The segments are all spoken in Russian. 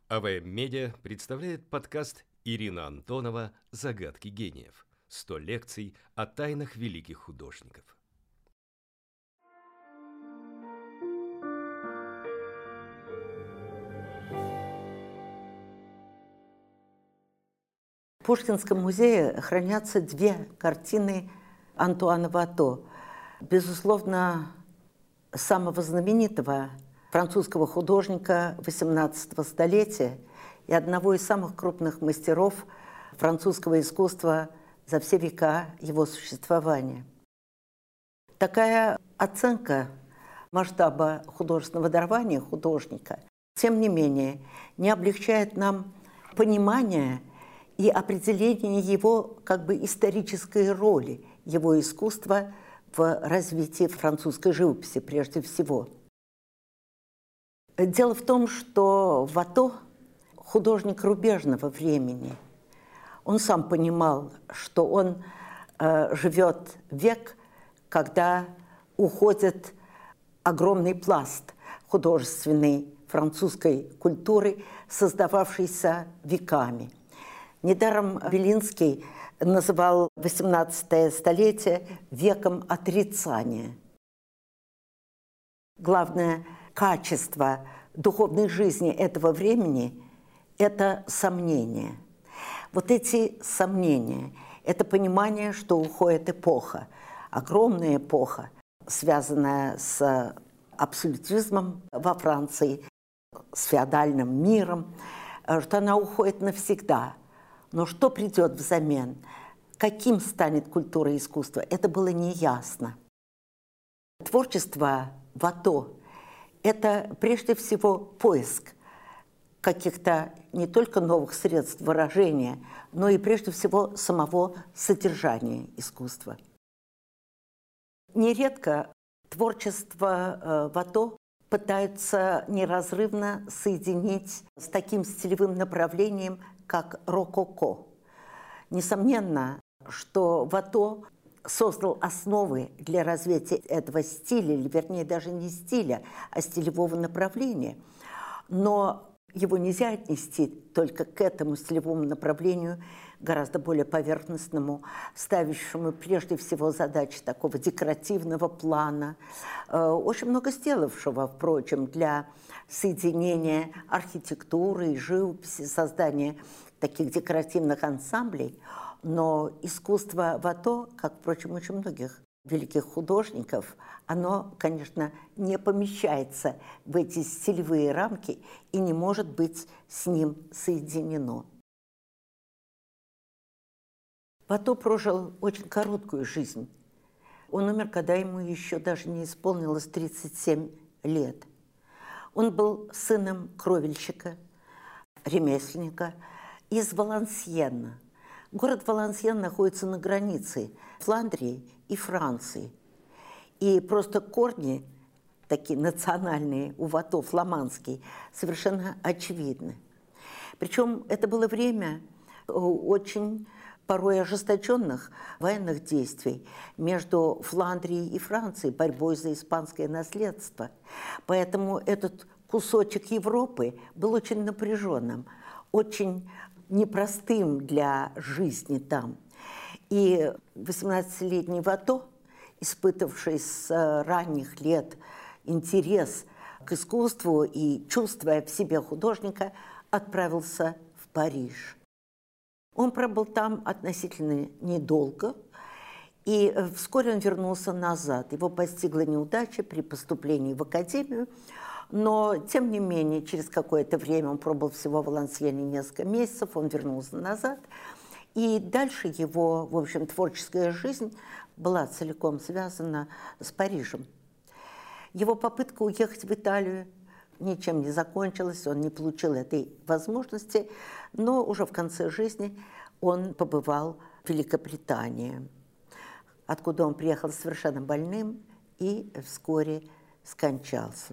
АВМ Медиа представляет подкаст Ирина Антонова «Загадки гениев». 100 лекций о тайнах великих художников. В Пушкинском музее хранятся две картины Антуана Вато. Безусловно, самого знаменитого французского художника XVIII столетия и одного из самых крупных мастеров французского искусства за все века его существования. Такая оценка масштаба художественного дарования художника, тем не менее, не облегчает нам понимание и определение его как бы исторической роли, его искусства в развитии французской живописи прежде всего. Дело в том, что Вато – художник рубежного времени. Он сам понимал, что он живет век, когда уходит огромный пласт художественной французской культуры, создававшейся веками. Недаром Белинский называл XVIII столетие веком отрицания. Главное качество духовной жизни этого времени – это сомнение. Вот эти сомнения – это понимание, что уходит эпоха, огромная эпоха, связанная с абсолютизмом во Франции, с феодальным миром, что она уходит навсегда. Но что придет взамен? Каким станет культура и искусство? Это было неясно. Творчество Вато – это прежде всего поиск каких-то не только новых средств выражения, но и прежде всего самого содержания искусства. Нередко творчество Вато пытаются неразрывно соединить с таким стилевым направлением, как рококо. Несомненно, что Вато создал основы для развития этого стиля, или вернее даже не стиля, а стилевого направления. Но его нельзя отнести только к этому стилевому направлению, гораздо более поверхностному, ставящему прежде всего задачи такого декоративного плана, очень много сделавшего, впрочем, для соединения архитектуры и живописи, создания таких декоративных ансамблей. Но искусство Вато, как, впрочем, очень многих великих художников, оно, конечно, не помещается в эти стилевые рамки и не может быть с ним соединено. Вато прожил очень короткую жизнь. Он умер, когда ему еще даже не исполнилось 37 лет. Он был сыном кровельщика, ремесленника из Валансьена. Город Валансьен находится на границе Фландрии и Франции. И просто корни, такие национальные, у Вато, фламандские, совершенно очевидны. Причем это было время очень порой ожесточенных военных действий между Фландрией и Францией, борьбой за испанское наследство. Поэтому этот кусочек Европы был очень напряженным, очень непростым для жизни там. И 18-летний Вато, испытавший с ранних лет интерес к искусству и чувствуя в себе художника, отправился в Париж. Он пробыл там относительно недолго, и вскоре он вернулся назад. Его постигла неудача при поступлении в академию, но, тем не менее, через какое-то время, он пробыл всего в Валансьене несколько месяцев, он вернулся назад, и дальше его, в общем, творческая жизнь была целиком связана с Парижем. Его попытка уехать в Италию ничем не закончилась, он не получил этой возможности, но уже в конце жизни он побывал в Великобритании, откуда он приехал совершенно больным и вскоре скончался.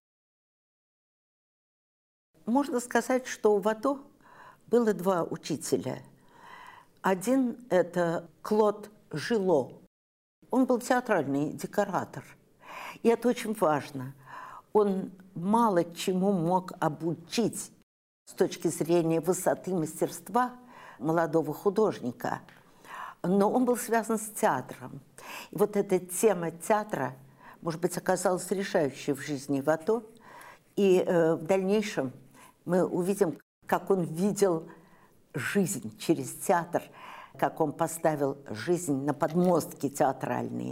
Можно сказать, что у Вато было два учителя. Один – это Клод Жило. Он был театральный декоратор. И это очень важно. Он мало чему мог обучить с точки зрения высоты мастерства молодого художника, но он был связан с театром. И вот эта тема театра, может быть, оказалась решающей в жизни Вато. И в дальнейшем мы увидим, как он видел жизнь через театр, как он поставил жизнь на подмостки театральные.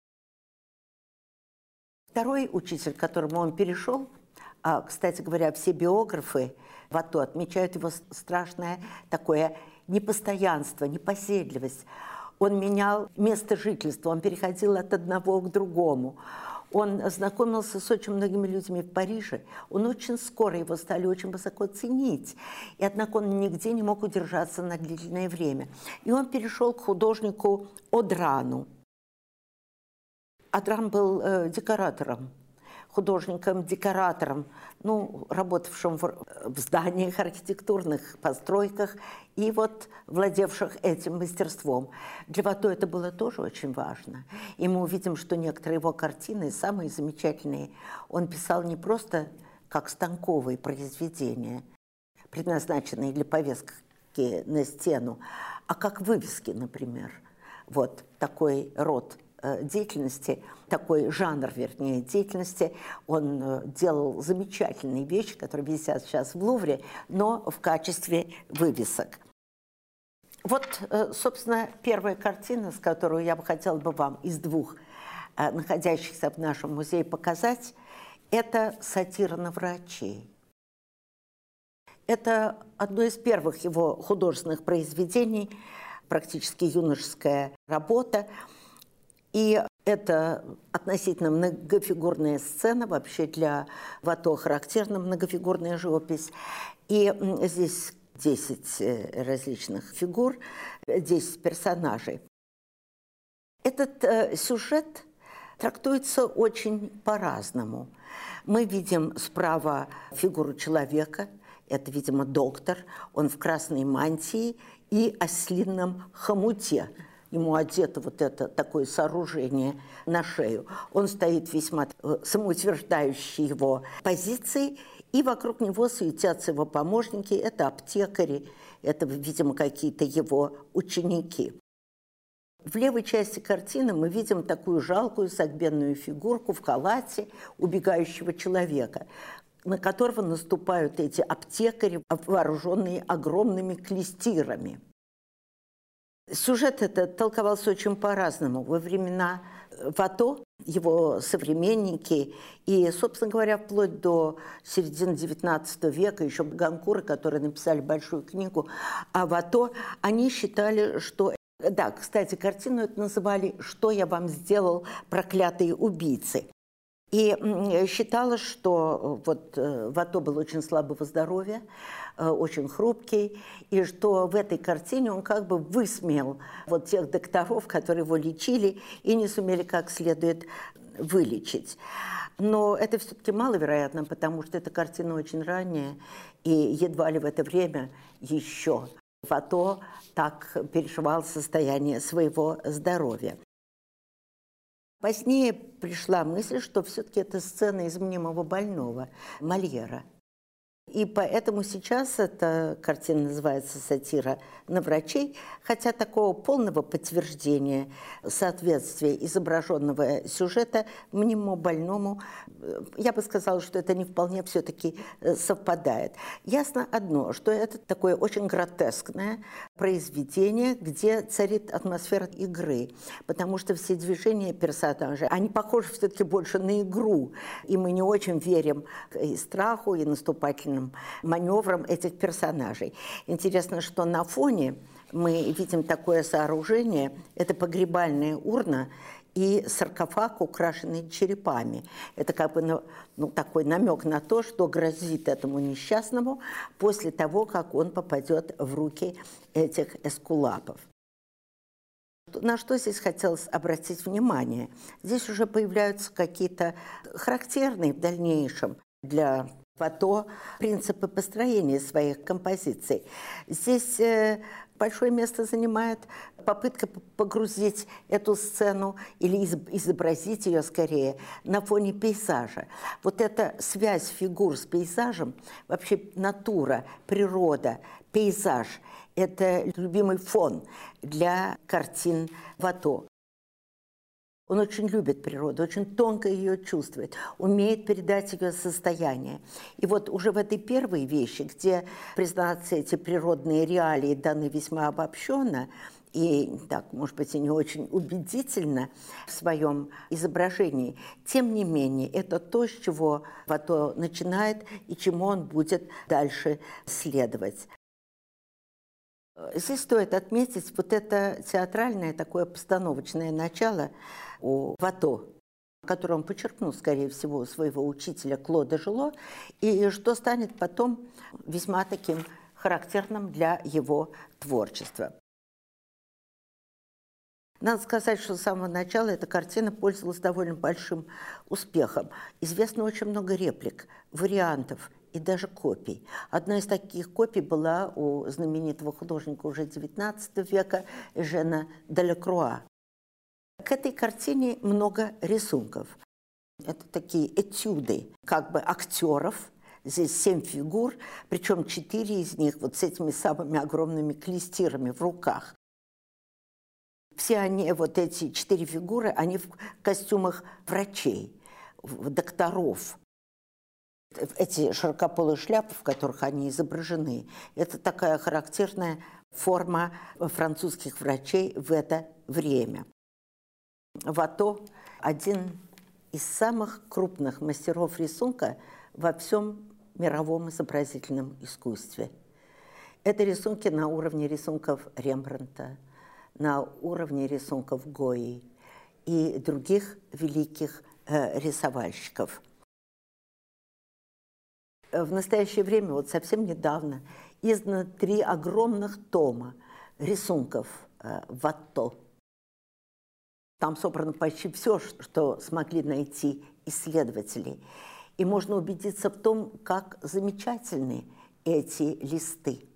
Второй учитель, к которому он перешел, кстати говоря, все биографы Вато отмечают его страшное такое непостоянство, непоседливость. Он менял место жительства, он переходил от одного к другому. Он знакомился с очень многими людьми в Париже. Он очень скоро, его стали очень высоко ценить. И однако он нигде не мог удержаться на длительное время. И он перешел к художнику Одрану. Одран был декоратором, художником-декоратором, работавшим в зданиях, архитектурных постройках и вот владевших этим мастерством. Для Вато это было тоже очень важно. И мы увидим, что некоторые его картины, самые замечательные, он писал не просто как станковые произведения, предназначенные для повески на стену, а как вывески, например. Вот такой род деятельности, такой жанр, вернее, деятельности. Он делал замечательные вещи, которые висят сейчас в Лувре, но в качестве вывесок. Вот, собственно, первая картина, с которой я бы хотела вам из двух находящихся в нашем музее показать, это «Сатира на врачей». Это одно из первых его художественных произведений, практически юношеская работа. И это относительно многофигурная сцена, вообще для Вато характерна многофигурная живопись. И здесь 10 различных фигур, 10 персонажей. Этот сюжет трактуется очень по-разному. Мы видим справа фигуру человека, это, видимо, доктор, он в красной мантии и ослином хомуте. Ему одето вот это такое сооружение на шею. Он стоит весьма самоутверждающей его позиции, и вокруг него суетятся его помощники. Это аптекари, это, видимо, какие-то его ученики. В левой части картины мы видим такую жалкую согбенную фигурку в халате убегающего человека, на которого наступают эти аптекари, вооруженные огромными клестирами. Сюжет этот толковался очень по-разному. Во времена Вато, его современники, и, собственно говоря, вплоть до середины XIX века, еще Ганкуры, которые написали большую книгу о Вато, они считали, что... Да, кстати, картину эту называли «Что я вам сделал, проклятые убийцы». И считалось, что вот Вато был очень слабого здоровья, очень хрупкий, и что в этой картине он как бы высмеял вот тех докторов, которые его лечили и не сумели как следует вылечить. Но это все-таки маловероятно, потому что эта картина очень ранняя, и едва ли в это время еще Вато так переживал состояние своего здоровья. Позднее пришла мысль, что все-таки это сцена из «Мнимого больного» Мольера. И поэтому сейчас эта картина называется «Сатира на врачей», хотя такого полного подтверждения соответствия изображенного сюжета «Мнимому больному», я бы сказала, что это не вполне все-таки совпадает. Ясно одно, что это такое очень гротескное произведение, где царит атмосфера игры, потому что все движения персонажей, они похожи все-таки больше на игру, и мы не очень верим и страху, и наступательному маневрам этих персонажей. Интересно, что на фоне мы видим такое сооружение, это погребальная урна и саркофаг, украшенный черепами. Это как бы такой намек на то, что грозит этому несчастному после того, как он попадет в руки этих эскулапов. На что здесь хотелось обратить внимание? Здесь уже появляются какие-то характерные в дальнейшем для Вато принципы построения своих композиций. Здесь Большое место занимает попытка погрузить эту сцену или изобразить ее скорее на фоне пейзажа. Вот эта связь фигур с пейзажем, вообще натура, природа, пейзаж – это любимый фон для картин Вато. Он очень любит природу, очень тонко ее чувствует, умеет передать ее состояние. И вот уже в этой первой вещи, где, признаться, эти природные реалии даны весьма обобщенно и, так, может быть, и не очень убедительно в своем изображении, тем не менее, это то, с чего Вато начинает и чему он будет дальше следовать. Здесь стоит отметить вот это театральное, такое постановочное начало у Вато, которое он подчеркнул, скорее всего, у своего учителя Клода Жило, и что станет потом весьма таким характерным для его творчества. Надо сказать, что с самого начала эта картина пользовалась довольно большим успехом. Известно очень много реплик, вариантов и даже копий. Одна из таких копий была у знаменитого художника уже XIX века Эжена Делакруа. К этой картине много рисунков. Это такие этюды, как бы актеров. Здесь 7 фигур, причем 4 из них вот с этими самыми огромными клестирами в руках. Все они, вот эти 4 фигуры, они в костюмах врачей, докторов. Эти широкополые шляпы, в которых они изображены, это такая характерная форма французских врачей в это время. Вато – один из самых крупных мастеров рисунка во всем мировом изобразительном искусстве. Это рисунки на уровне рисунков Рембрандта, на уровне рисунков Гойи и других великих рисовальщиков. В настоящее время, вот совсем недавно, издано 3 огромных тома рисунков Вато. Там собрано почти все, что смогли найти исследователи. И можно убедиться в том, как замечательны эти листы.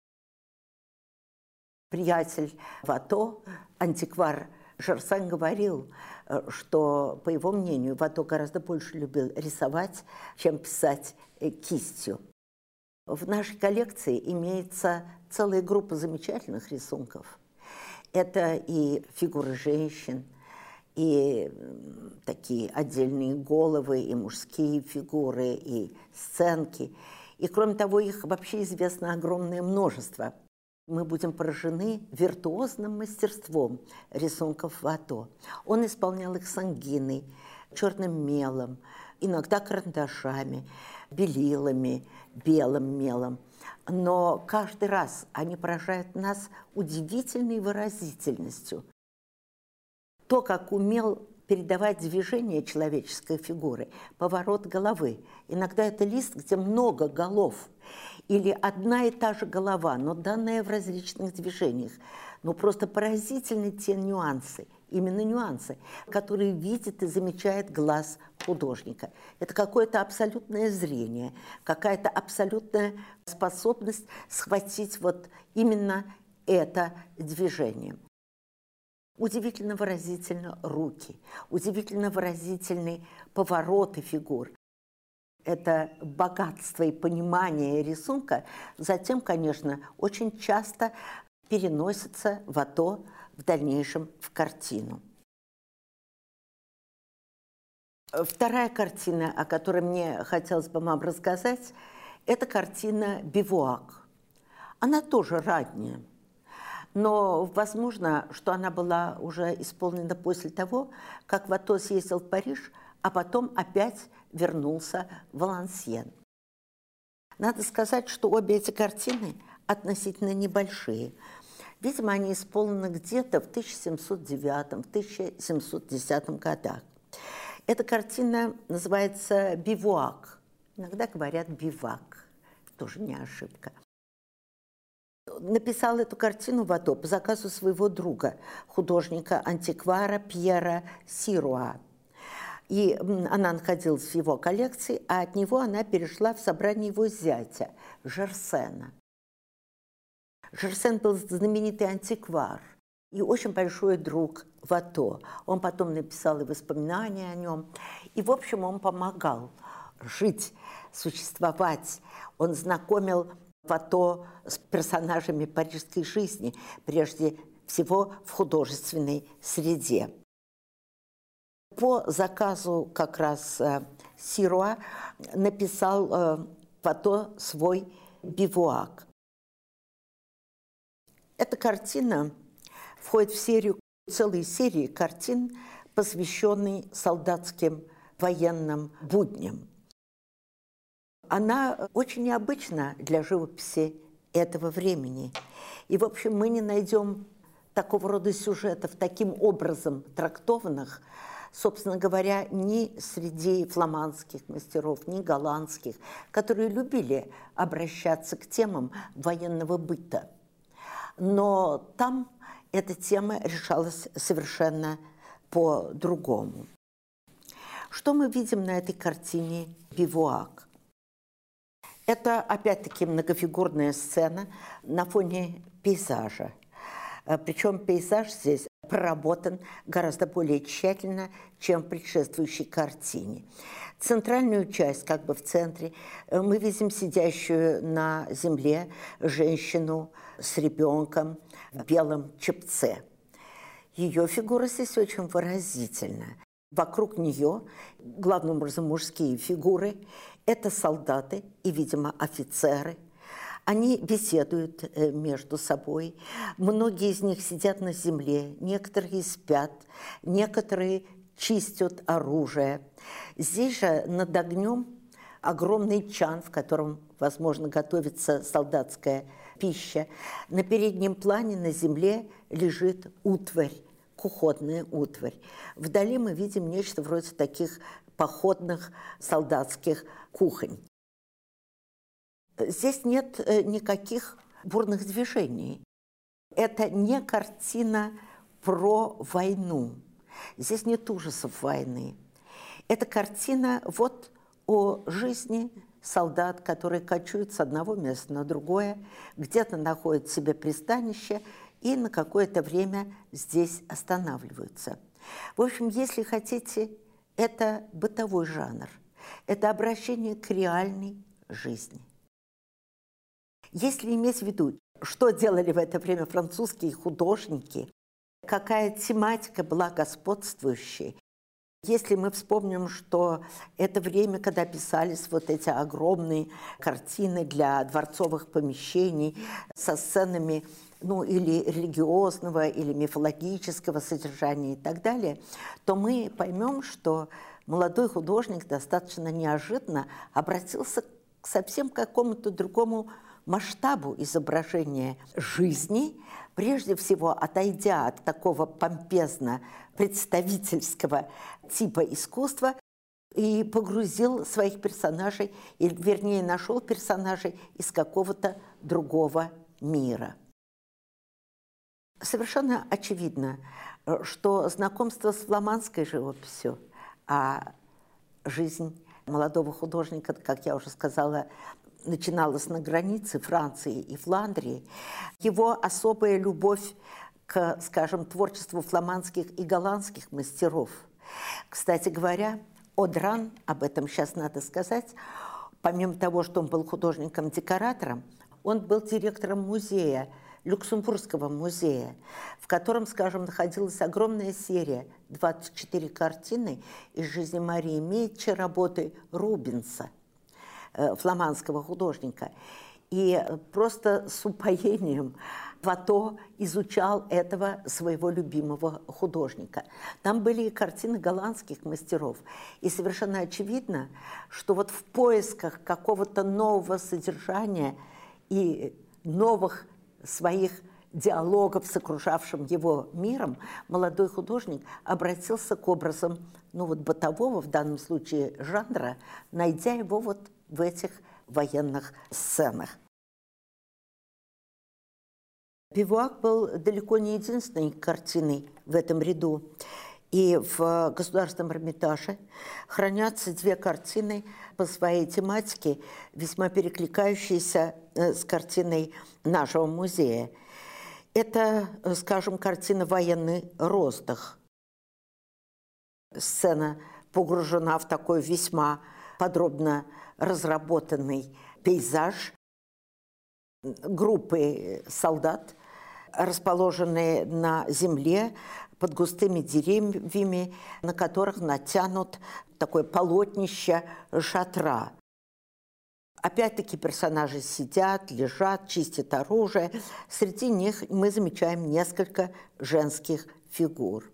Приятель Вато, антиквар Жерсен, говорил, что, по его мнению, Вато гораздо больше любил рисовать, чем писать кистью. В нашей коллекции имеется целая группа замечательных рисунков. Это и фигуры женщин, и такие отдельные головы, и мужские фигуры, и сценки. И, кроме того, их вообще известно огромное множество. Мы будем поражены виртуозным мастерством рисунков Вато. Он исполнял их сангиной, черным мелом, иногда карандашами, белилами, белым мелом. Но каждый раз они поражают нас удивительной выразительностью. То, как умел передавать движение человеческой фигуры, поворот головы. Иногда это лист, где много голов, или одна и та же голова, но данная в различных движениях. Но просто поразительны те нюансы, именно нюансы, которые видит и замечает глаз художника. Это какое-то абсолютное зрение, какая-то абсолютная способность схватить вот именно это движение. Удивительно выразительны руки, удивительно выразительны повороты фигур. Это богатство и понимание рисунка затем, конечно, очень часто переносится Вато в дальнейшем в картину. Вторая картина, о которой мне хотелось бы вам рассказать, это картина «Бивуак». Она тоже ранняя. Но возможно, что она была уже исполнена после того, как Вато съездил в Париж, а потом опять вернулся в Валансьен. Надо сказать, что обе эти картины относительно небольшие. Видимо, они исполнены где-то в 1709-1710 годах. Эта картина называется «Бивуак». Иногда говорят «бивак». Тоже не ошибка. Написал эту картину Вато по заказу своего друга, художника-антиквара Пьера Сируа. И она находилась в его коллекции, а от него она перешла в собрание его зятя Жерсена. Жерсен был знаменитый антиквар и очень большой друг Вато. Он потом написал и воспоминания о нем. И, в общем, он помогал жить, существовать. Он знакомил Вато с персонажами парижской жизни, прежде всего в художественной среде. По заказу как раз Сируа написал Вато свой «Бивуак». Эта картина входит в целые серии картин, посвященные солдатским военным будням. Она очень необычна для живописи этого времени. И, в общем, мы не найдем такого рода сюжетов, таким образом трактованных, собственно говоря, ни среди фламандских мастеров, ни голландских, которые любили обращаться к темам военного быта. Но там эта тема решалась совершенно по-другому. Что мы видим на этой картине «Бивуак»? Это, опять-таки, многофигурная сцена на фоне пейзажа. Причем пейзаж здесь проработан гораздо более тщательно, чем в предшествующей картине. Центральную часть, как бы в центре, мы видим сидящую на земле женщину с ребенком в белом чепце. Ее фигура здесь очень выразительна. Вокруг нее, главным образом, мужские фигуры. Это солдаты и, видимо, офицеры. Они беседуют между собой. Многие из них сидят на земле, некоторые спят, некоторые чистят оружие. Здесь же над огнем огромный чан, в котором, возможно, готовится солдатская пища. На переднем плане на земле лежит утварь, кухонная утварь. Вдали мы видим нечто вроде таких походных солдатских кухонь. Здесь нет никаких бурных движений. Это не картина про войну. Здесь нет ужасов войны. Это картина вот о жизни солдат, которые кочуют с одного места на другое, где-то находят себе пристанище и на какое-то время здесь останавливаются. В общем, если хотите, это бытовой жанр, это обращение к реальной жизни. Если иметь в виду, что делали в это время французские художники, какая тематика была господствующей, если мы вспомним, что это время, когда писались вот эти огромные картины для дворцовых помещений со сценами, ну, или религиозного, или мифологического содержания и так далее, то мы поймем, что молодой художник достаточно неожиданно обратился к совсем какому-то другому масштабу изображения жизни, прежде всего отойдя от такого помпезно-представительского типа искусства, и погрузил своих персонажей, или, вернее, нашел персонажей из какого-то другого мира. Совершенно очевидно, что знакомство с фламандской живописью, а жизнь молодого художника, как я уже сказала, начиналась на границе Франции и Фландрии, его особая любовь к, скажем, творчеству фламандских и голландских мастеров. Кстати говоря, Одран, об этом сейчас надо сказать, помимо того, что он был художником-декоратором, он был директором музея, Люксембургского музея, в котором, скажем, находилась огромная серия, 24 картины из жизни Марии Медичи, работы Рубенса, фламандского художника. И просто с упоением Вато изучал этого своего любимого художника. Там были и картины голландских мастеров. И совершенно очевидно, что вот в поисках какого-то нового содержания и новых своих диалогов с окружавшим его миром, молодой художник обратился к образам, ну вот бытового, в данном случае, жанра, найдя его вот в этих военных сценах. «Бивуак» был далеко не единственной картиной в этом ряду. И в Государственном Эрмитаже хранятся две картины по своей тематике, весьма перекликающиеся с картиной нашего музея. Это, скажем, картина «Военный роздых». Сцена погружена в такой весьма подробно разработанный пейзаж группы солдат, расположенные на земле под густыми деревьями, на которых натянут такое полотнище шатра. Опять-таки персонажи сидят, лежат, чистят оружие. Среди них мы замечаем несколько женских фигур.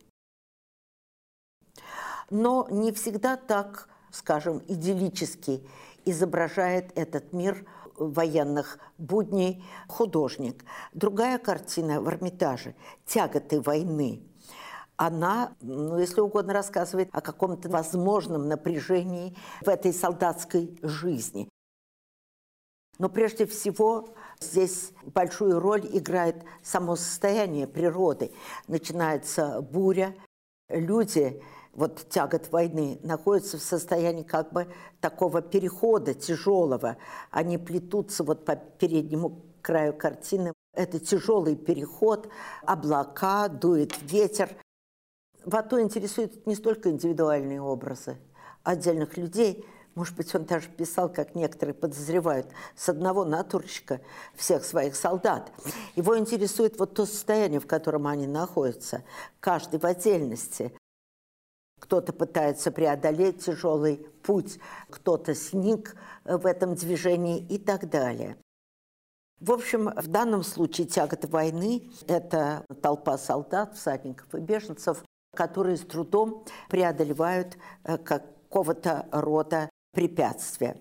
Но не всегда так, скажем, идиллически изображает этот мир военных будней художник. Другая картина в Эрмитаже «Тяготы войны». Она, если угодно, рассказывает о каком-то возможном напряжении в этой солдатской жизни. Но прежде всего здесь большую роль играет само состояние природы. Начинается буря, люди, вот тягот войны, находятся в состоянии как бы такого перехода тяжелого. Они плетутся вот по переднему краю картины. Это тяжелый переход, облака, дует ветер. Вато интересует не столько индивидуальные образы отдельных людей. Может быть, он даже писал, как некоторые подозревают, с одного натурщика всех своих солдат. Его интересует вот то состояние, в котором они находятся, каждый в отдельности. Кто-то пытается преодолеть тяжелый путь, кто-то сник в этом движении и так далее. В общем, в данном случае тяготы войны – это толпа солдат, всадников и беженцев, которые с трудом преодолевают какого-то рода препятствия.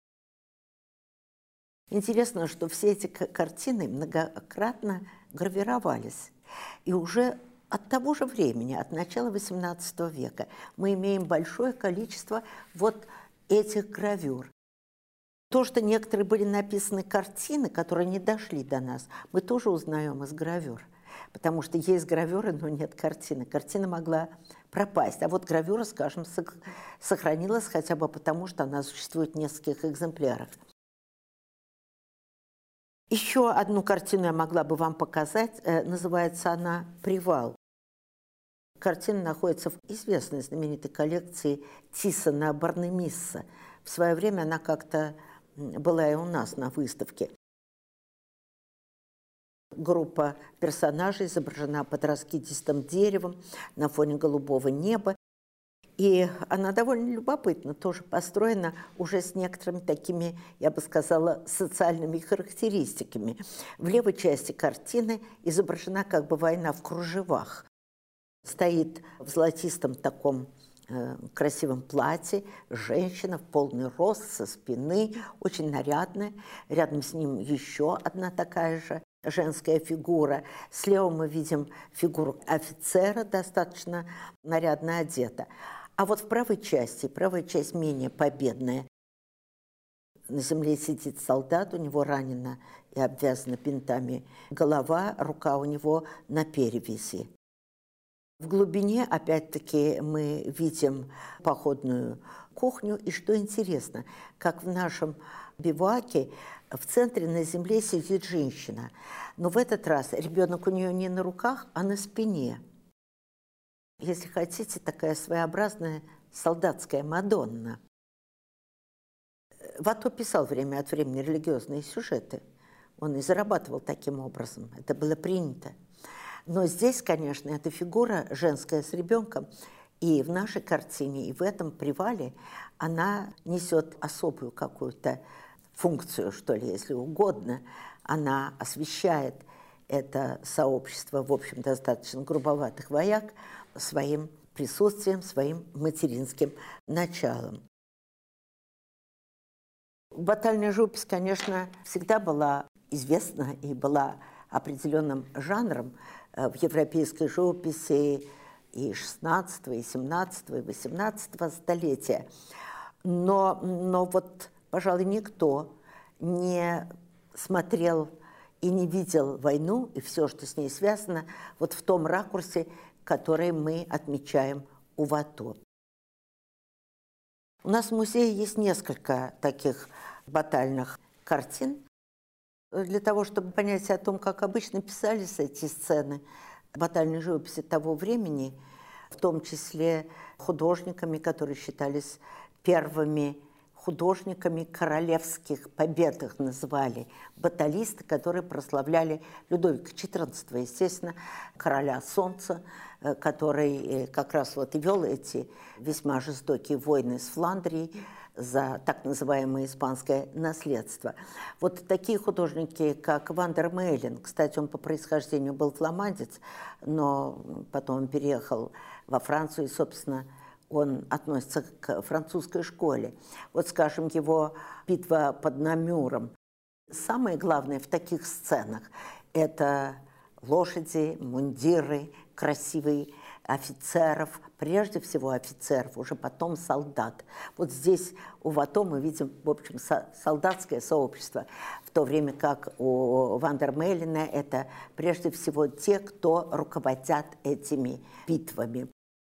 Интересно, что все эти картины многократно гравировались. И уже от того же времени, от начала XVIII века, мы имеем большое количество вот этих гравюр. То, что некоторые были написаны картины, которые не дошли до нас, мы тоже узнаем из гравюр. Потому что есть гравюры, но нет картины. Картина могла пропасть. А вот гравюра, скажем, сохранилась хотя бы потому, что она существует в нескольких экземплярах. Еще одну картину я могла бы вам показать. Называется она «Привал». Картина находится в известной знаменитой коллекции Тисона Барнемисса. В свое время она как-то была и у нас на выставке. Группа персонажей изображена под раскидистым деревом на фоне голубого неба. И она довольно любопытно тоже построена уже с некоторыми такими, я бы сказала, социальными характеристиками. В левой части картины изображена как бы война в кружевах. Стоит в золотистом таком красивом платье женщина в полный рост, со спины, очень нарядная. Рядом с ним еще одна такая же женская фигура. Слева мы видим фигуру офицера, достаточно нарядно одета. А вот в правой часть менее победная. На земле сидит солдат, у него ранена и обвязана бинтами голова, рука у него на перевязи. В глубине, опять-таки, мы видим походную кухню. И что интересно, как в нашем биваке, в центре на земле сидит женщина. Но в этот раз ребенок у нее не на руках, а на спине. Если хотите, такая своеобразная солдатская Мадонна. Вато писал время от времени религиозные сюжеты. Он и зарабатывал таким образом. Это было принято. Но здесь, конечно, эта фигура женская с ребенком, и в нашей картине, и в этом привале она несет особую какую-то функцию, что ли, если угодно. Она освещает это сообщество, в общем, достаточно грубоватых вояк, своим присутствием, своим материнским началом. Батальная живопись, конечно, всегда была известна и была определенным жанром в европейской живописи и XVI, и XVII, и XVIII столетия. Но вот, пожалуй, никто не смотрел и не видел войну и все, что с ней связано, вот в том ракурсе, которые мы отмечаем у Вато. У нас в музее есть несколько таких батальных картин. Для того, чтобы понять о том, как обычно писались эти сцены батальной живописи того времени, в том числе художниками, которые считались первыми художниками королевских побед, их называли, баталисты, которые прославляли Людовика XIV, естественно, короля солнца, который как раз вот и вел эти весьма жестокие войны с Фландрией за так называемое испанское наследство. Вот такие художники, как Ван дер Мейлен, кстати, он по происхождению был фламандец, но потом он переехал во Францию, и, собственно, он относится к французской школе. Вот, скажем, его «Битва под Намюром». Самое главное в таких сценах – это лошади, мундиры, красивые офицеров, прежде всего офицеров, уже потом солдат. Вот здесь у Вато мы видим, в общем, солдатское сообщество, в то время как у Ван дер Мейлена это прежде всего те, кто руководят этими битвами.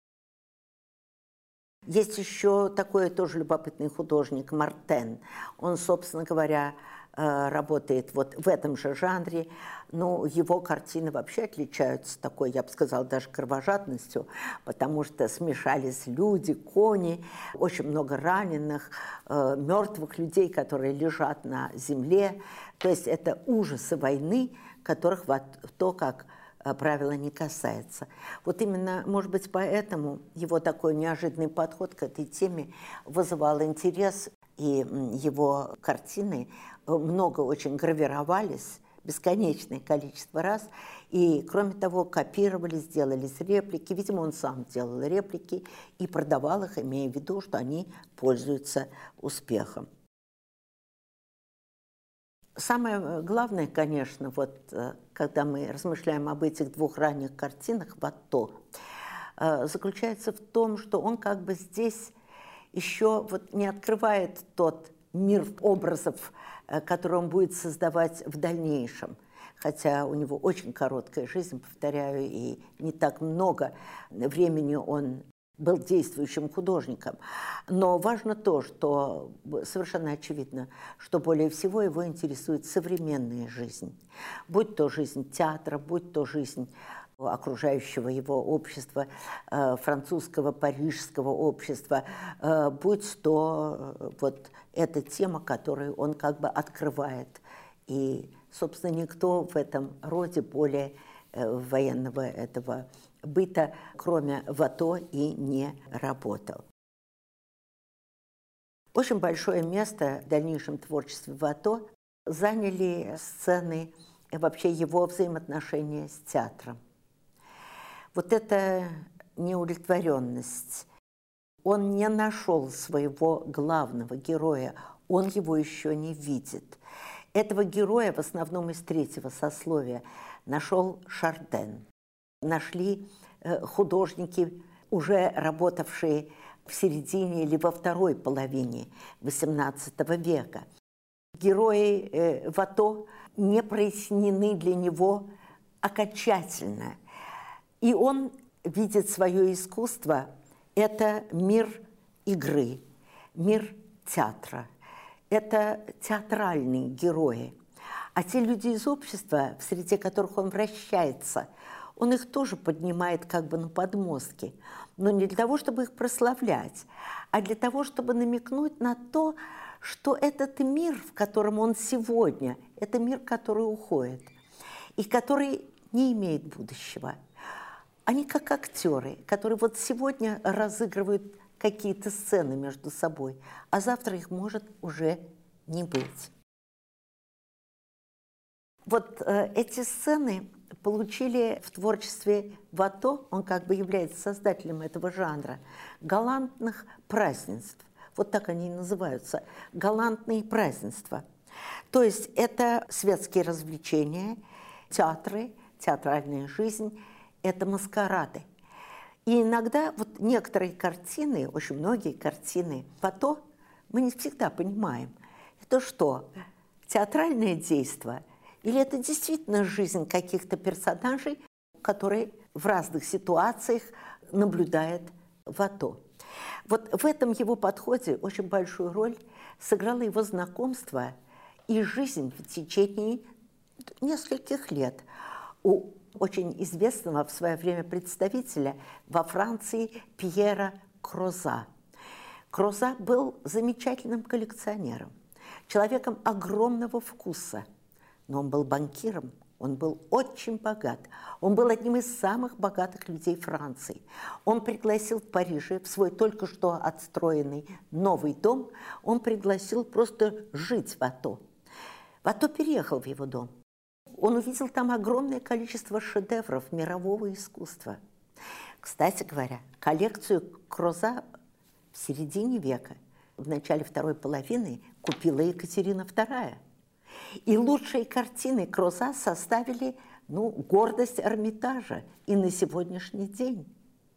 Есть еще такой тоже любопытный художник Мартен. Он, собственно говоря, работает вот в этом же жанре, но его картины вообще отличаются такой, я бы сказала, даже кровожадностью, потому что смешались люди, кони, очень много раненых, мертвых людей, которые лежат на земле. То есть это ужасы войны, которых то, как правило, не касается. Вот именно, может быть, поэтому его такой неожиданный подход к этой теме вызывал интерес, и его картины много очень гравировались, бесконечное количество раз, и, кроме того, копировались, делались реплики. Видимо, он сам делал реплики и продавал их, имея в виду, что они пользуются успехом. Самое главное, конечно, вот, когда мы размышляем об этих двух ранних картинах Вато, заключается в том, что он как бы здесь еще вот не открывает тот мир образов, который он будет создавать в дальнейшем. Хотя у него очень короткая жизнь, повторяю, и не так много времени он был действующим художником. Но важно то, что совершенно очевидно, что более всего его интересует современная жизнь. Будь то жизнь театра, будь то жизнь окружающего его общества, французского, парижского общества, будь то вот эта тема, которую он как бы открывает. И, собственно, никто в этом роде более военного этого быта, кроме Вато, и не работал. Очень большое место в дальнейшем творчестве Вато заняли сцены и вообще его взаимоотношения с театром. Вот эта неудовлетворенность. Он не нашел своего главного героя, он его еще не видит. Этого героя в основном из третьего сословия нашел Шарден. Нашли художники, уже работавшие в середине или во второй половине XVIII века. Герои Вато не прояснены для него окончательно. И он видит свое искусство – это мир игры, мир театра. Это театральные герои. А те люди из общества, в среде которых он вращается, он их тоже поднимает как бы на подмостки. Но не для того, чтобы их прославлять, а для того, чтобы намекнуть на то, что этот мир, в котором он сегодня, это мир, который уходит, и который не имеет будущего. Они как актеры, которые вот сегодня разыгрывают какие-то сцены между собой, а завтра их может уже не быть. Вот эти сцены получили в творчестве Вато, он как бы является создателем этого жанра, галантных празднеств. Вот так они и называются, галантные празднества. То есть это светские развлечения, театры, театральная жизнь, это маскарады. И иногда вот некоторые картины, очень многие картины Вато мы не всегда понимаем, это что, театральное действие или это действительно жизнь каких-то персонажей, которые в разных ситуациях наблюдает Вато. Вот в этом его подходе очень большую роль сыграло его знакомство и жизнь в течение нескольких лет у очень известного в свое время представителя во Франции Пьера Кроза. Кроза был замечательным коллекционером, человеком огромного вкуса, но он был банкиром, он был очень богат, он был одним из самых богатых людей Франции. Он пригласил в Париже, в свой только что отстроенный новый дом, он пригласил просто жить Вато. Вато переехал в его дом. Он увидел там огромное количество шедевров мирового искусства. Кстати говоря, коллекцию Кроза в середине века, в начале второй половины, купила Екатерина II. И лучшие картины Кроза составили, гордость Эрмитажа и на сегодняшний день.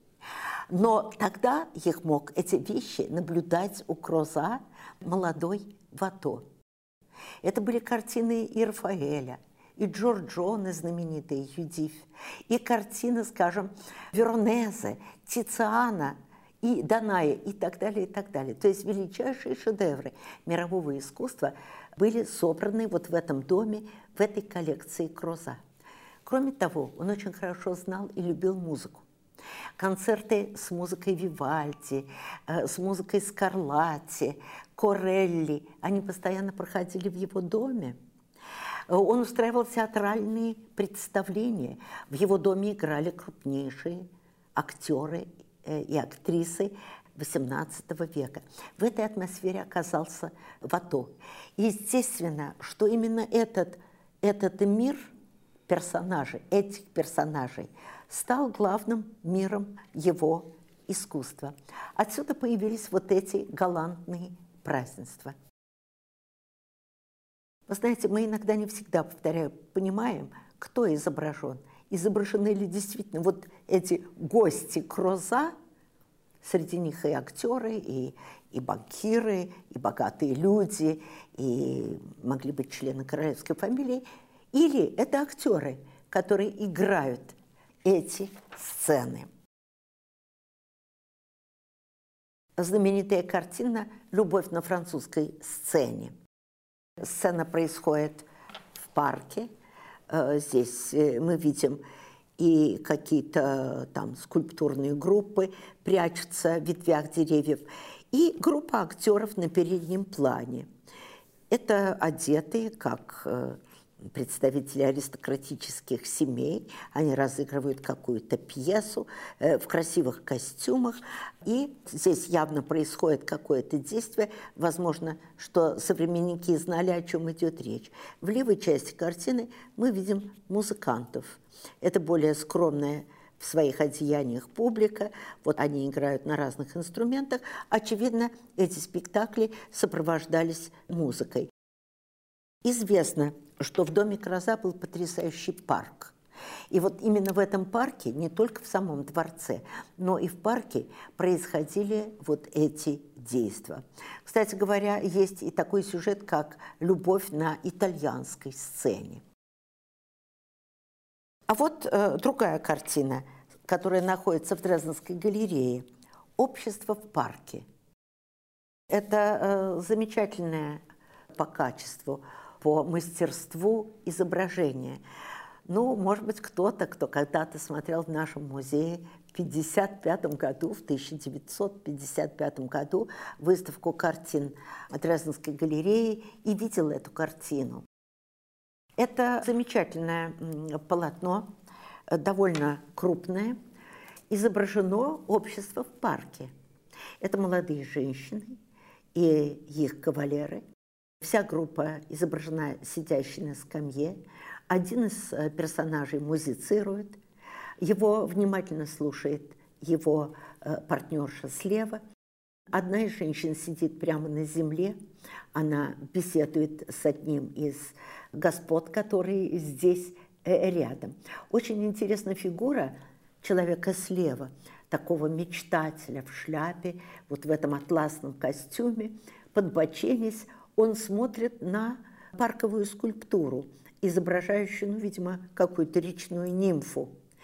Но тогда их мог, эти вещи, наблюдать у Кроза молодой Вато. Это были картины и Рафаэля, и Джорджоне, знаменитый Юдиф, и картины, скажем, Веронезе, Тициана, и Даная, и так далее, и так далее. То есть величайшие шедевры мирового искусства были собраны вот в этом доме, в этой коллекции Кроза. Кроме того, он очень хорошо знал и любил музыку. Концерты с музыкой Вивальди, с музыкой Скарлатти, Корелли, они постоянно проходили в его доме. Он устраивал театральные представления. В его доме играли крупнейшие актеры и актрисы XVIII века. В этой атмосфере оказался Вато. И естественно, что именно этот мир персонажей, этих персонажей, стал главным миром его искусства. Отсюда появились вот эти галантные празднества. Вы знаете, мы иногда не всегда, повторяю, понимаем, кто изображен. Изображены ли действительно вот эти гости Кроза, среди них и актеры, и банкиры, и богатые люди, и могли быть члены королевской фамилии, или это актеры, которые играют эти сцены. Знаменитая картина «Любовь на французской сцене». Сцена происходит в парке. Здесь мы видим и какие-то там скульптурные группы прячутся в ветвях деревьев, и группа актеров на переднем плане. Это одетые, как представители аристократических семей, они разыгрывают какую-то пьесу в красивых костюмах, и здесь явно происходит какое-то действие, возможно, что современники знали, о чем идет речь. В левой части картины мы видим музыкантов. Это более скромная в своих одеяниях публика, вот они играют на разных инструментах. Очевидно, эти спектакли сопровождались музыкой. Известно, что в доме Кроза был потрясающий парк. И вот именно в этом парке, не только в самом дворце, но и в парке происходили вот эти действия. Кстати говоря, есть и такой сюжет, как «Любовь на итальянской сцене». А вот другая картина, которая находится в Дрезденской галерее «Общество в парке». Это замечательное по качеству, по мастерству изображения. Может быть, кто-то, кто когда-то смотрел в нашем музее в 1955 году выставку картин Дрезденской галереи и видел эту картину. Это замечательное полотно, довольно крупное, изображено общество в парке. Это молодые женщины и их кавалеры. Вся группа изображена сидящей на скамье. Один из персонажей музицирует, его внимательно слушает его партнерша слева. Одна из женщин сидит прямо на земле, она беседует с одним из господ, который здесь рядом. Очень интересная фигура человека слева, такого мечтателя в шляпе, вот в этом атласном костюме, подбоченясь, он смотрит на парковую скульптуру, изображающую, видимо, какую-то речную нимфу.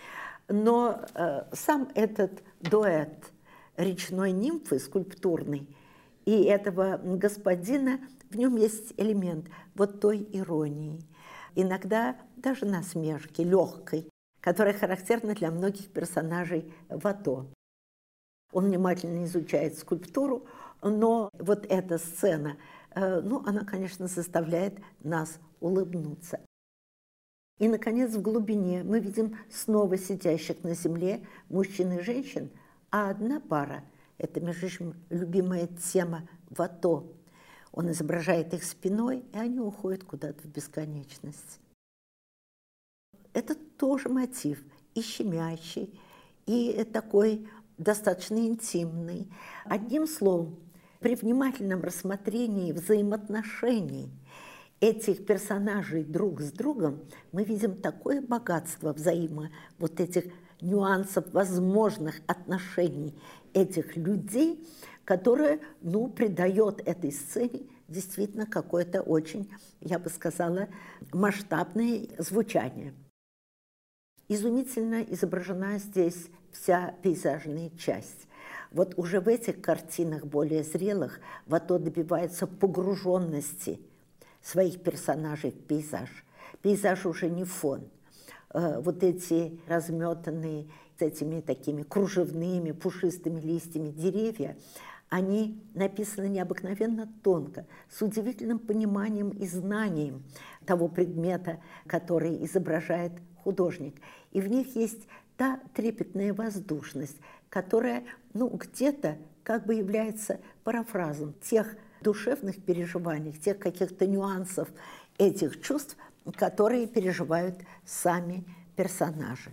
Но сам этот дуэт речной нимфы скульптурный и этого господина, в нем есть элемент вот той иронии, иногда даже насмешки, легкой, которая характерна для многих персонажей Вато. Он внимательно изучает скульптуру, но вот эта сцена, она, конечно, заставляет нас улыбнуться. И, наконец, в глубине мы видим снова сидящих на земле мужчин и женщин, а одна пара – это, между прочим, любимая тема Вато. Он изображает их спиной, и они уходят куда-то в бесконечность. Это тоже мотив и щемящий, и такой достаточно интимный. Одним словом, при внимательном рассмотрении взаимоотношений этих персонажей друг с другом мы видим такое богатство вот этих нюансов возможных отношений этих людей, которое, придает этой сцене действительно какое-то очень, я бы сказала, масштабное звучание. Изумительно изображена здесь вся пейзажная часть. Вот уже в этих картинах более зрелых Вато добивается погруженности своих персонажей в пейзаж. Пейзаж уже не фон. Вот эти разметанные с этими такими кружевными, пушистыми листьями деревья, они написаны необыкновенно тонко, с удивительным пониманием и знанием того предмета, который изображает художник. И в них есть та трепетная воздушность, которая, где-то как бы является парафразом тех душевных переживаний, тех каких-то нюансов этих чувств, которые переживают сами персонажи.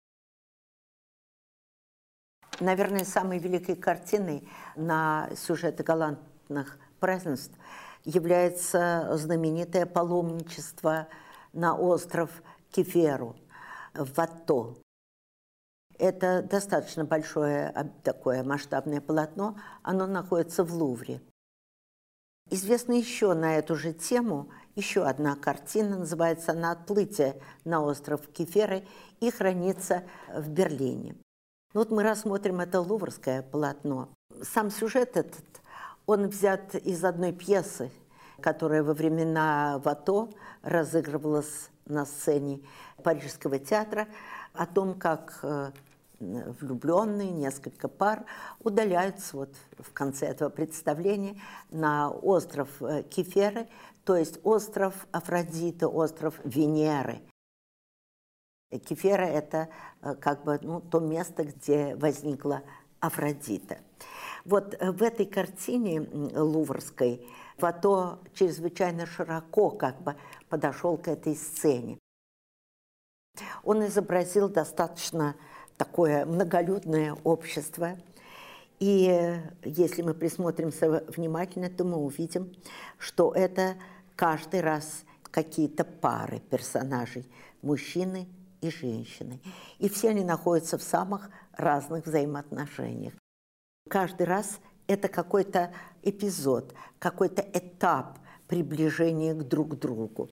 Наверное, самой великой картиной на сюжеты галантных празднеств является знаменитое паломничество на остров Кеферу в Вато. Это достаточно большое такое масштабное полотно, оно находится в Лувре. Известна еще на эту же тему еще одна картина, называется она «Отплытие на остров Кеферы» и хранится в Берлине. Вот мы рассмотрим это луврское полотно. Сам сюжет этот, он взят из одной пьесы, которая во времена Вато разыгрывалась на сцене Парижского театра, о том, как влюбленные, несколько пар удаляются вот в конце этого представления на остров Кеферы, то есть остров Афродиты, остров Венеры. Кефера – это как бы то место, где возникла Афродита. Вот в этой картине луврской Вато чрезвычайно широко как бы подошел к этой сцене. Он изобразил достаточно такое многолюдное общество. И если мы присмотримся внимательно, то мы увидим, что это каждый раз какие-то пары персонажей, мужчины и женщины. И все они находятся в самых разных взаимоотношениях. Каждый раз это какой-то эпизод, какой-то этап приближения друг к другу.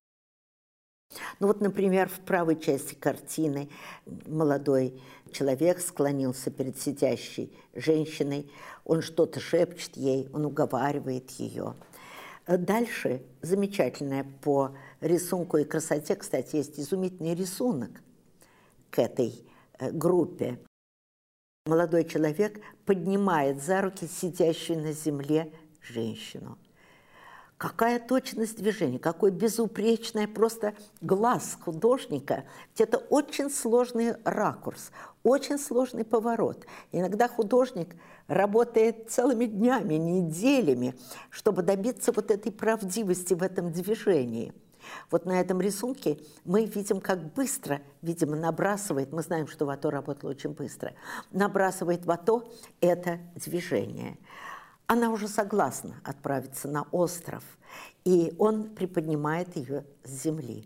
Например, в правой части картины молодой человек склонился перед сидящей женщиной, он что-то шепчет ей, он уговаривает ее. Дальше, замечательное по рисунку и красоте, кстати, есть изумительный рисунок к этой группе. Молодой человек поднимает за руки сидящую на земле женщину. Какая точность движения, какой безупречный просто глаз художника. Это очень сложный ракурс, очень сложный поворот. Иногда художник работает целыми днями, неделями, чтобы добиться вот этой правдивости в этом движении. Вот на этом рисунке мы видим, как быстро, видимо, набрасывает, мы знаем, что Вато работал очень быстро, набрасывает Вато это движение. Она уже согласна отправиться на остров, и он приподнимает ее с земли.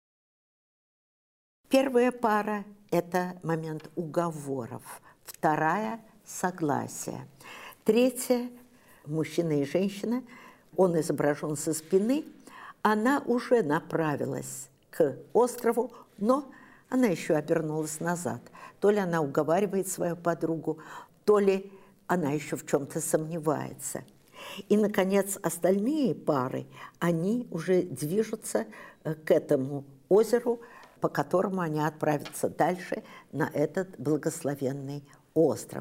Первая пара – это момент уговоров, вторая – согласия, третья – мужчина и женщина, он изображен со спины, она уже направилась к острову, но Она еще обернулась назад. То ли она уговаривает свою подругу, то ли она еще в чем-то сомневается. И, наконец, остальные пары, они уже движутся к этому озеру, по которому они отправятся дальше на этот благословенный остров.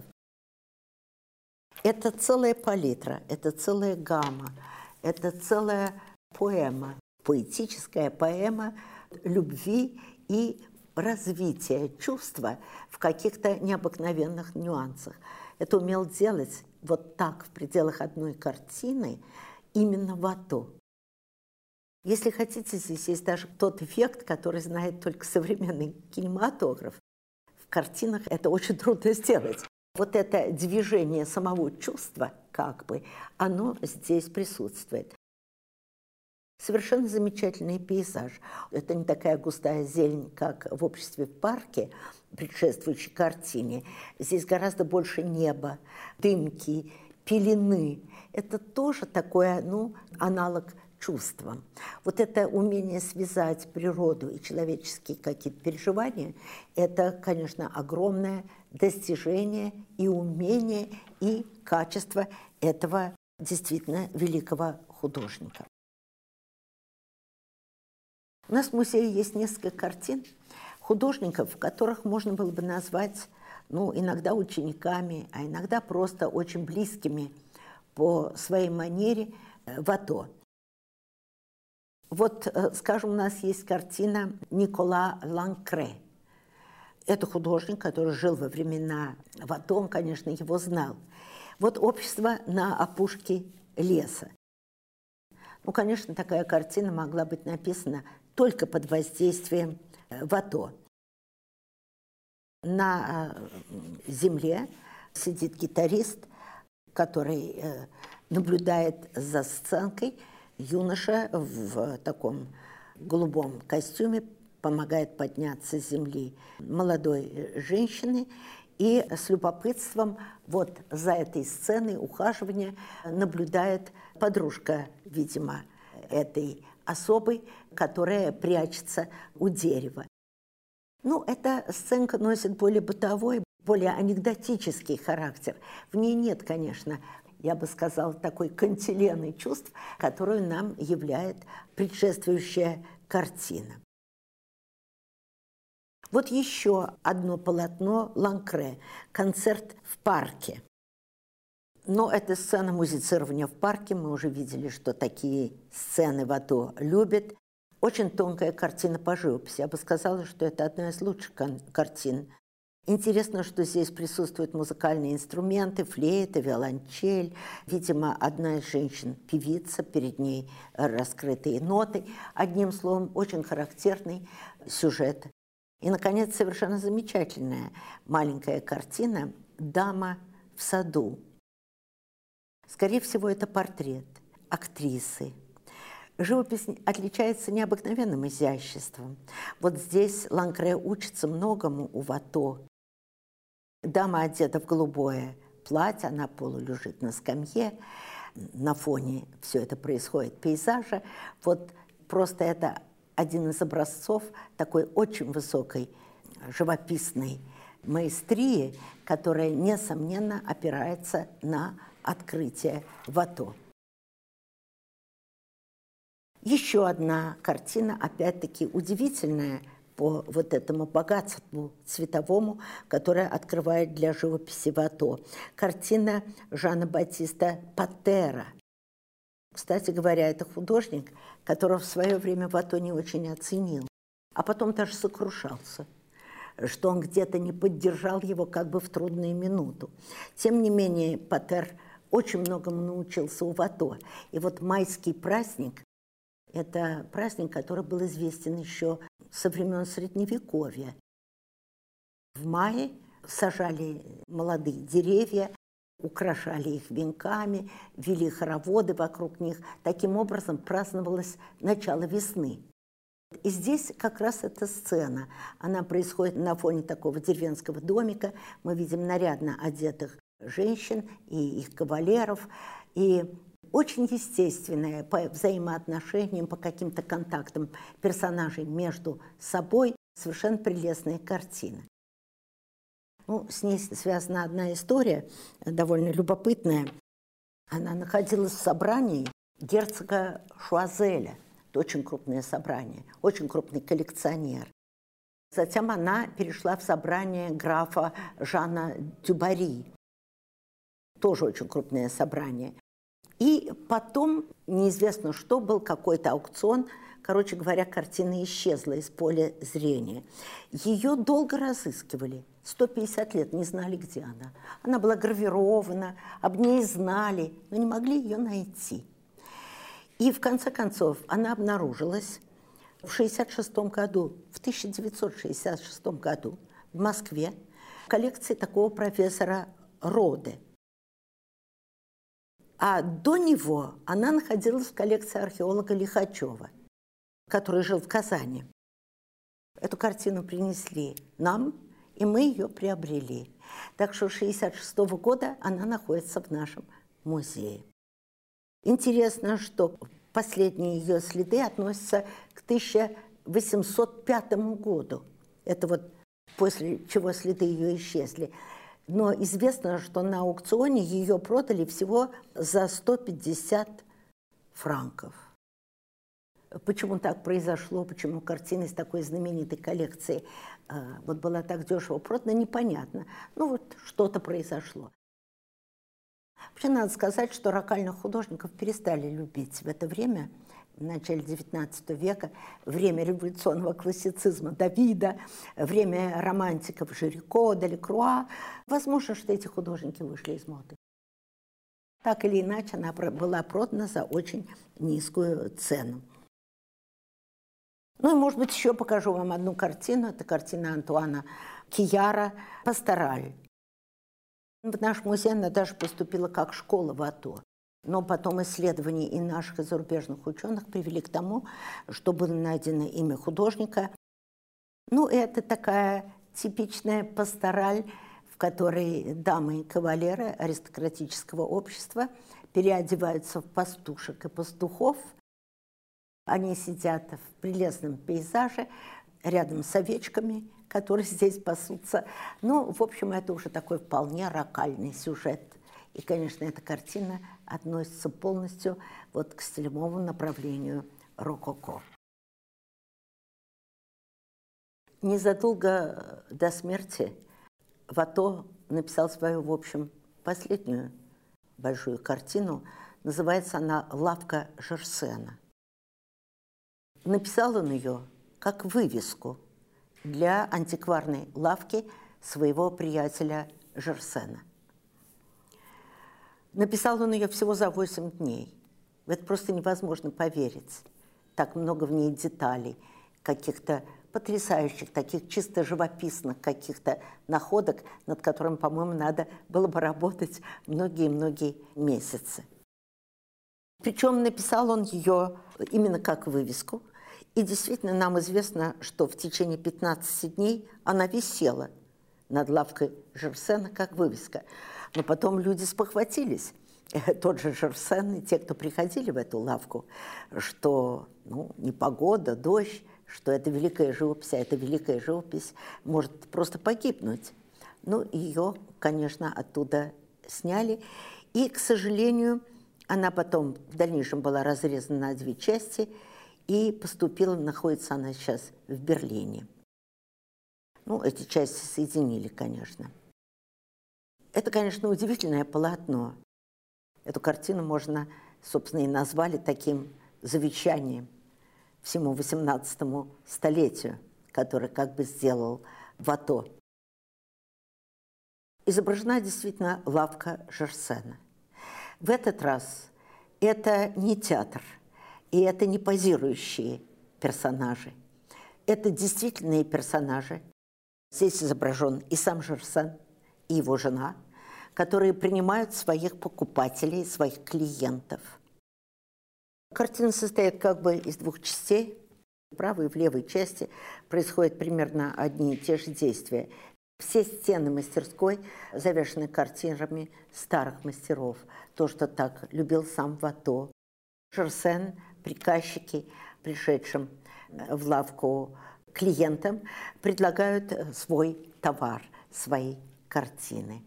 Это целая палитра, это целая гамма, это целая поэма, поэтическая поэма любви и развития чувства в каких-то необыкновенных нюансах. Это умел делать вот так в пределах одной картины именно Вато. Если хотите, здесь есть даже тот эффект, который знает только современный кинематограф. В картинах это очень трудно сделать. Вот это движение самого чувства, как бы, оно здесь присутствует. Совершенно замечательный пейзаж. Это не такая густая зелень, как в «Обществе в парке», предшествующей картине. Здесь гораздо больше неба, дымки, пелены. Это тоже такой, аналог чувствам. Вот это умение связать природу и человеческие какие-то переживания, это, конечно, огромное достижение и умение, и качество этого действительно великого художника. У нас в музее есть несколько картин художников, которых можно было бы назвать, иногда учениками, а иногда просто очень близкими по своей манере Вато. Вот, скажем, у нас есть картина Никола Ланкре. Это художник, который жил во времена Вато, он, конечно, его знал. Вот «Общество на опушке леса». Конечно, такая картина могла быть написана только под воздействием Вато. На земле сидит гитарист, который наблюдает за сценкой. Юноша в таком голубом костюме помогает подняться с земли молодой женщины, и с любопытством вот за этой сценой ухаживания наблюдает подружка, видимо, этой особой, которая прячется у дерева. Эта сценка носит более бытовой, более анекдотический характер. В ней нет, конечно, я бы сказала, такой кантилены чувств, которую нам являет предшествующая картина. Вот еще одно полотно Ланкре «Концерт в парке». Но это сцена музицирования в парке. Мы уже видели, что такие сцены Вато любит. Очень тонкая картина по живописи. Я бы сказала, что это одна из лучших картин. Интересно, что здесь присутствуют музыкальные инструменты, флейта, виолончель. Видимо, одна из женщин – певица, перед ней раскрытые ноты. Одним словом, очень характерный сюжет. И, наконец, совершенно замечательная маленькая картина «Дама в саду». Скорее всего, это портрет актрисы. Живопись отличается необыкновенным изяществом. Вот здесь Ланкре учится многому у Вато. Дама одета в голубое платье, она полулежит на скамье. На фоне все это происходит пейзажа. Вот просто это один из образцов такой очень высокой живописной маэстрии, которая, несомненно, опирается на открытие Вато. Еще одна картина, опять-таки, удивительная по вот этому богатству цветовому, которое открывает для живописи Вато. Картина Жана Батиста Паттера. Кстати говоря, это художник, которого в свое время Вато не очень оценил, а потом даже сокрушался, что он где-то не поддержал его как бы в трудную минуту. Тем не менее, Паттер очень многому научился у Вато. И вот майский праздник – это праздник, который был известен еще со времен Средневековья. В мае сажали молодые деревья, украшали их венками, вели хороводы вокруг них. Таким образом праздновалось начало весны. И здесь как раз эта сцена. Она происходит на фоне такого деревенского домика. Мы видим нарядно одетых женщин и их кавалеров. И очень естественное по взаимоотношениям, по каким-то контактам персонажей между собой Совершенно прелестная картина. Ну, с ней связана одна история, довольно любопытная. Она находилась в собрании герцога Шуазеля. Это очень крупное собрание, очень крупный коллекционер. Затем она перешла в собрание графа Жана Дюбари. Тоже очень крупное собрание. И потом, неизвестно что, был какой-то аукцион. Короче говоря, картина исчезла из поля зрения. Ее долго разыскивали. 150 лет не знали, где она. Она была гравирована, об ней знали, но не могли ее найти. И в конце концов она обнаружилась в 1966 году, в 1966 году в Москве в коллекции такого профессора Роде. А до него она находилась в коллекции археолога Лихачева, который жил в Казани. Эту картину принесли нам, и мы ее приобрели. Так что с 1966 года она находится в нашем музее. Интересно, что последние ее следы относятся к 1805 году. Это вот после чего следы ее исчезли. Но известно, что на аукционе ее продали всего за 150 франков. Почему так произошло, почему картина из такой знаменитой коллекции вот была так дешево продана, непонятно. Ну вот что-то произошло. Вообще надо сказать, что рокальных художников перестали любить в это время, в начале XIX века, время революционного классицизма Давида, время романтиков Жирико, Делакруа. Возможно, что эти художники вышли из моды. Так или иначе, она была продана за очень низкую цену. Ну и, может быть, еще покажу вам одну картину. Это картина Антуана Кияра «Пастораль». В наш музей она даже поступила как школа Вато. Но потом исследования и наших, и зарубежных ученых привели к тому, что было найдено имя художника. Ну, это такая типичная пастораль, в которой дамы и кавалеры аристократического общества переодеваются в пастушек и пастухов. Они сидят в прелестном пейзаже рядом с овечками, которые здесь пасутся. Ну, в общем, это уже такой вполне рокальный сюжет. И, конечно, эта картина относится полностью вот к стилевому направлению рококо. Незадолго до смерти Вато написал свою, в общем, последнюю большую картину. Называется она «Лавка Жерсена». Написал он ее как вывеску для антикварной лавки своего приятеля Жерсена. Написал он ее всего за 8 дней. В это просто невозможно поверить. Так много в ней деталей, каких-то потрясающих, таких чисто живописных каких-то находок, над которыми, по-моему, надо было бы работать многие-многие месяцы. Причем написал он ее именно как вывеску. И действительно нам известно, что в течение 15 дней она висела над лавкой Жерсена как вывеска. Но потом люди спохватились, тот же Жерсен и те, кто приходили в эту лавку, что непогода, дождь, что это великая живопись, а эта великая живопись может просто погибнуть. Ну, ее, конечно, оттуда сняли. И, к сожалению, она потом в дальнейшем была разрезана на 2 части и поступила, находится она сейчас в Берлине. Ну, эти части соединили, конечно. Это, конечно, удивительное полотно. Эту картину можно, собственно, и назвали таким завещанием всему XVIII столетию, который как бы сделал Вато. Изображена действительно лавка Жерсена. В этот раз это не театр, и это не позирующие персонажи. Это действительные персонажи. Здесь изображен и сам Жерсен, и его жена, которые принимают своих покупателей, своих клиентов. Картина состоит как бы из 2 частей. В правой и в левой части происходят примерно одни и те же действия. Все стены мастерской завешаны картинами старых мастеров. То, что так любил сам Вато. Жерсен, приказчики, пришедшим в лавку клиентам предлагают свой товар, свои картины.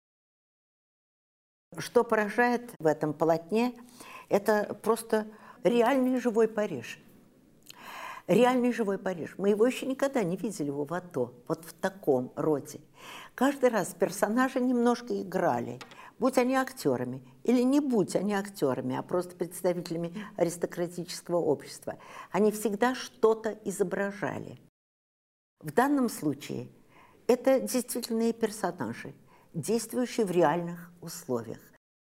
Что поражает в этом полотне, это просто реальный живой Париж. Реальный живой Париж. Мы его еще никогда не видели его в АТО, вот в таком роде. Каждый раз персонажи немножко играли, будь они актерами или не будь они актерами, а просто представителями аристократического общества. Они всегда что-то изображали. В данном случае это действительные персонажи, действующие в реальных условиях.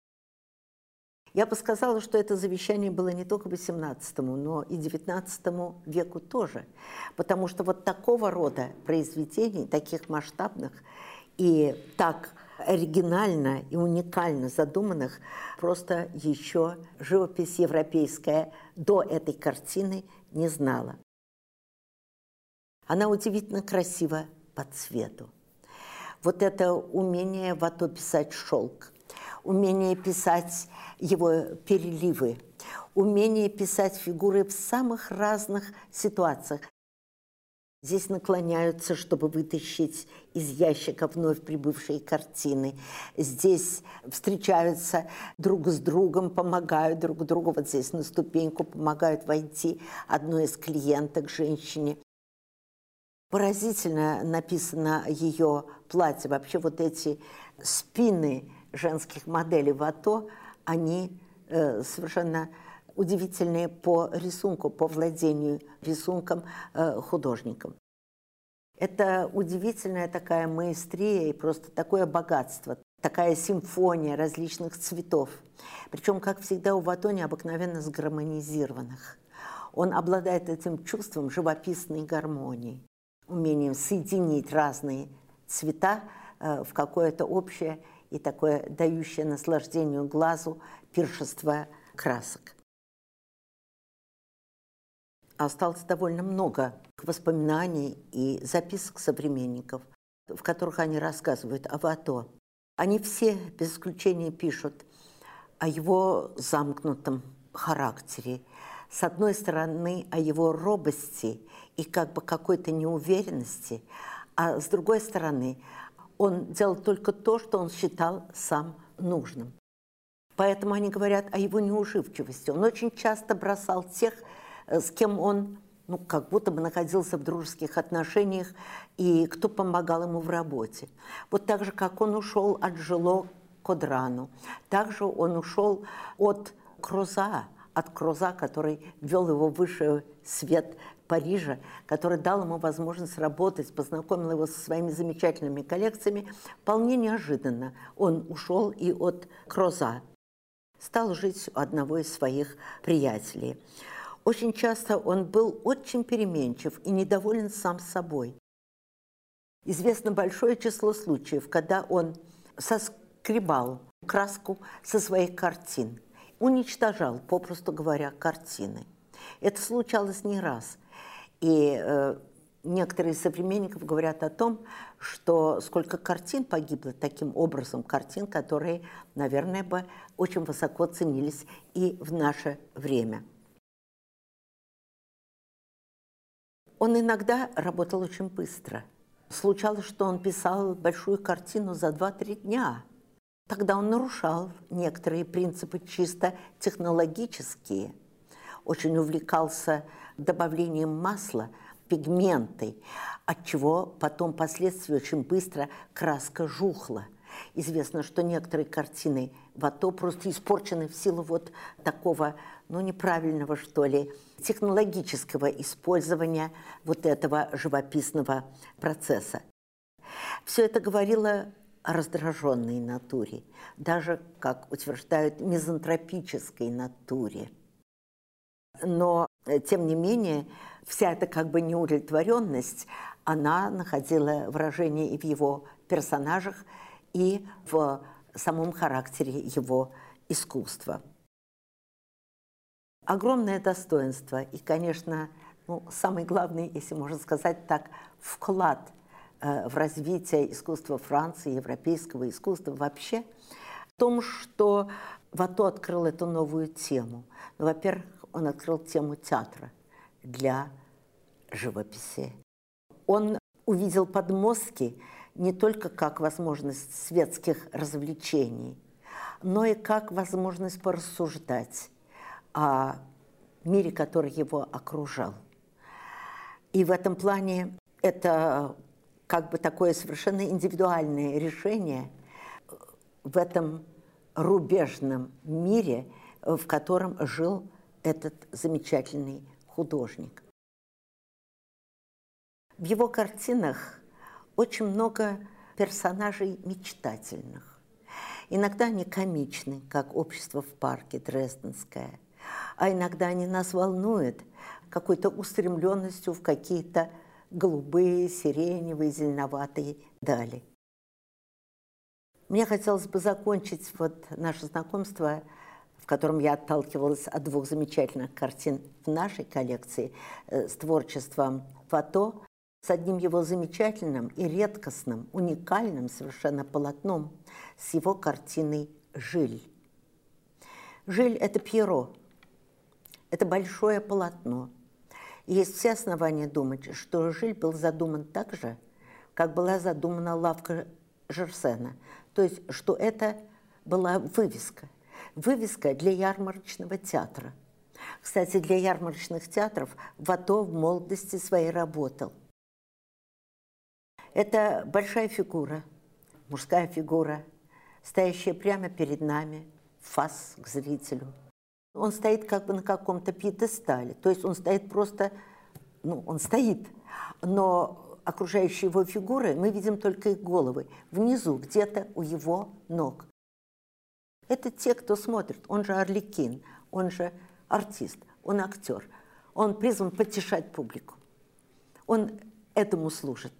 Я бы сказала, что это завещание было не только XVIII, но и XIX веку тоже, потому что вот такого рода произведений, таких масштабных и так оригинально и уникально задуманных, просто еще живопись европейская до этой картины не знала. Она удивительно красива по цвету. Вот это умение Вато писать шелк, умение писать его переливы, умение писать фигуры в самых разных ситуациях. Здесь наклоняются, чтобы вытащить из ящика вновь прибывшие картины. Здесь встречаются друг с другом, помогают друг другу. Вот здесь на ступеньку помогают войти одной из клиенток, женщине. Поразительно написано ее платье. Вообще вот эти спины женских моделей в АТО, они совершенно удивительные по рисунку, по владению рисунком художником. Это удивительная такая маэстрия и просто такое богатство, такая симфония различных цветов. Причем, как всегда, у Вато необыкновенно сгармонизированных. Он обладает этим чувством живописной гармонии, умением соединить разные цвета в какое-то общее и такое дающее наслаждению глазу пиршество красок. Осталось довольно много воспоминаний и записок современников, в которых они рассказывают о Вато. Они все, без исключения, пишут о его замкнутом характере. С одной стороны, о его робости и как бы какой-то неуверенности, а с другой стороны, он делал только то, что он считал сам нужным. Поэтому они говорят о его неуживчивости. Он очень часто бросал тех, с кем он, как будто бы находился в дружеских отношениях, и кто помогал ему в работе. Вот так же, как он ушел от Жило к Одрану, также он ушел от Кроза, который ввел его в высший свет Парижа, который дал ему возможность работать, познакомил его со своими замечательными коллекциями, вполне неожиданно. Он ушел и от Кроза, стал жить у одного из своих приятелей. Очень часто он был очень переменчив и недоволен сам собой. Известно большое число случаев, когда он соскребал краску со своих картин, уничтожал, попросту говоря, картины. Это случалось не раз. И некоторые из современников говорят о том, что сколько картин погибло таким образом, картин, которые, наверное, бы очень высоко ценились и в наше время. Он иногда работал очень быстро. Случалось, что он писал большую картину за 2-3 дня. Тогда он нарушал некоторые принципы чисто технологические. Очень увлекался добавлением масла, пигменты, отчего потом впоследствии очень быстро краска жухла. Известно, что некоторые картины Вато просто испорчены в силу вот такого, неправильного, что ли, технологического использования вот этого живописного процесса. Все это говорило о раздраженной натуре, даже, как утверждают, мизантропической натуре. Но, тем не менее, вся эта как бы неудовлетворенность, она находила выражение и в его персонажах, и в самом характере его искусства. Огромное достоинство и, конечно, самый главный, если можно сказать так, вклад в развитие искусства Франции, европейского искусства вообще, в том, что Вато открыл эту новую тему. Во-первых, он открыл тему театра для живописи. Он увидел подмостки не только как возможность светских развлечений, но и как возможность порассуждать о мире, который его окружал. И в этом плане это как бы такое совершенно индивидуальное решение в этом рубежном мире, в котором жил этот замечательный художник. В его картинах очень много персонажей мечтательных. Иногда они комичны, как «Общество в парке» дрезденское, а иногда они нас волнуют какой-то устремленностью в какие-то голубые, сиреневые, зеленоватые дали. Мне хотелось бы закончить вот наше знакомство, в котором я отталкивалась от двух замечательных картин в нашей коллекции, с творчеством Вато, с одним его замечательным и редкостным, уникальным совершенно полотном, с его картиной «Жиль». «Жиль» – это Пьеро, это большое полотно. И есть все основания думать, что «Жиль» был задуман так же, как была задумана лавка Жерсена. То есть, что это была вывеска. Вывеска для ярмарочного театра. Кстати, для ярмарочных театров Вато в молодости своей работал. Это большая фигура, мужская фигура, стоящая прямо перед нами, фас к зрителю. Он стоит как бы на каком-то пьедестале, то есть он стоит просто, он стоит, но окружающие его фигуры, мы видим только их головы, внизу, где-то у его ног. Это те, кто смотрит, он же Арлекин, он же артист, он актер, он призван потешать публику, он этому служит.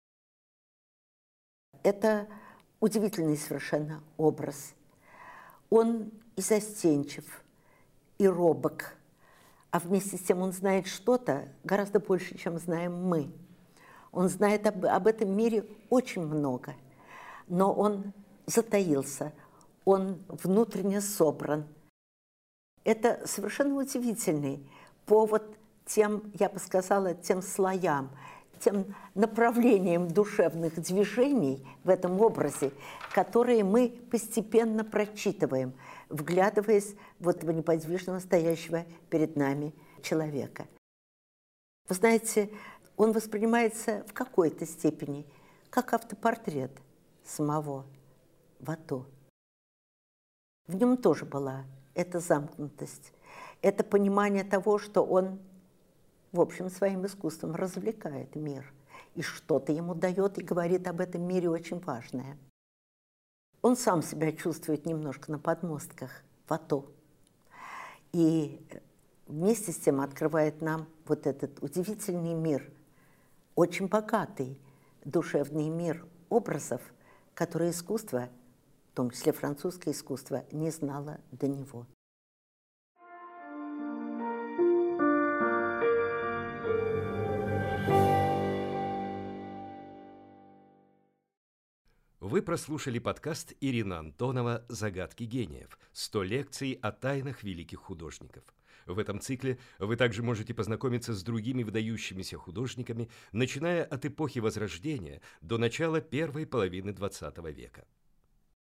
Это удивительный совершенно образ. Он и застенчив, и робок, а вместе с тем он знает что-то гораздо больше, чем знаем мы. Он знает об этом мире очень много, но он затаился, он внутренне собран. Это совершенно удивительный повод тем, я бы сказала, тем слоям, тем направлениям душевных движений в этом образе, которые мы постепенно прочитываем, вглядываясь в этого неподвижного стоящего перед нами человека. Вы знаете, он воспринимается в какой-то степени как автопортрет самого Вато. В нем тоже была эта замкнутость, это понимание того, что он, в общем, своим искусством развлекает мир, и что-то ему дает и говорит об этом мире очень важное. Он сам себя чувствует немножко на подмостках Вато, и вместе с тем открывает нам вот этот удивительный мир, очень богатый душевный мир образов, которые искусство, в том числе французское искусство, не знало до него. Вы прослушали подкаст Ирины Антонова «Загадки гениев. 100 лекций о тайнах великих художников». В этом цикле вы также можете познакомиться с другими выдающимися художниками, начиная от эпохи Возрождения до начала первой половины XX века.